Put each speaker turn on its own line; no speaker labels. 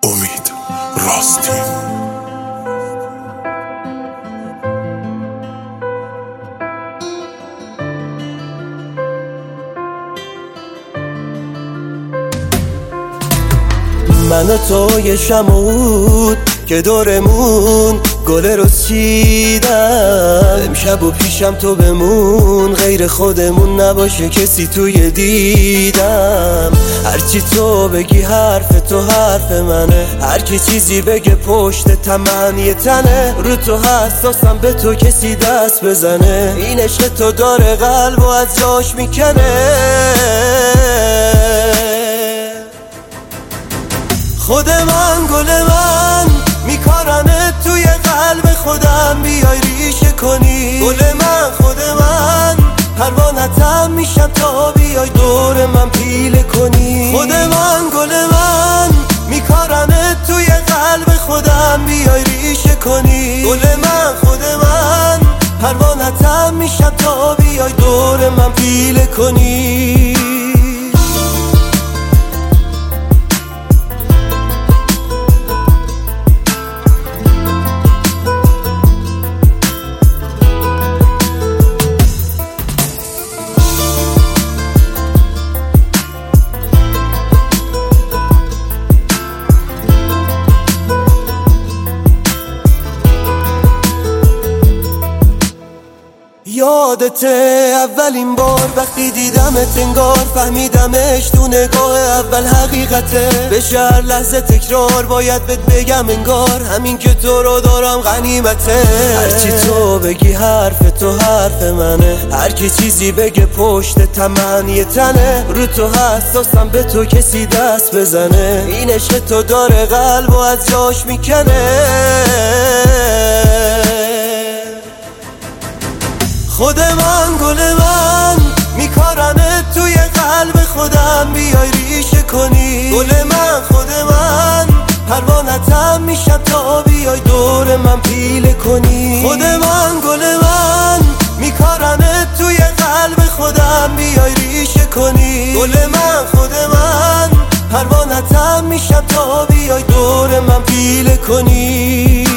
امید راستی.
من و تو یه شمعود که دورمون گله رو چیدم، امشب و پیشم تو بمون، غیر خودمون نباشه کسی توی دیدم. هرچی تو بگی حرف تو حرف منه، هرکی چیزی بگه پشت تمن یه تنه. رو تو حساسم به تو کسی دست بزنه، این عشق تو داره قلب و از جاش میکنه. خود من گل من میکارنه توی قلب خودم، بیای ریشه کنی گل من. خود من پروانتم میشم تا بیای دور من پیله کنی. خود من گل من میکارنه توی قلب خودم، بیای ریشه کنی گل من. خود من پروانتم میشم تا بیای دور من پیله کنی. یادته اولین بار وقتی دیدمت انگار فهمیدمش تو نگاه اول حقیقته. بشه هر لحظه تکرار باید بهت بگم انگار همین که تو رو دارم غنیمته. هرچی تو بگی حرف تو حرف منه، هرکی چیزی بگه پشت تمن یه تنه. رو تو حساسم به تو کسی دست بزنه، این عشق تو داره قلب و از جاش میکنه. خود من گل من میکارنه توی قلب خودم، بیای ریشه کنی گل من. خود من پروانتم میشم تا بیای دور من پیله کنی. خود من گل من میکارنه توی قلب خودم، بیای ریشه کنی گل من. خود من پروانتم میشم تا بیای دور من پیله کنی.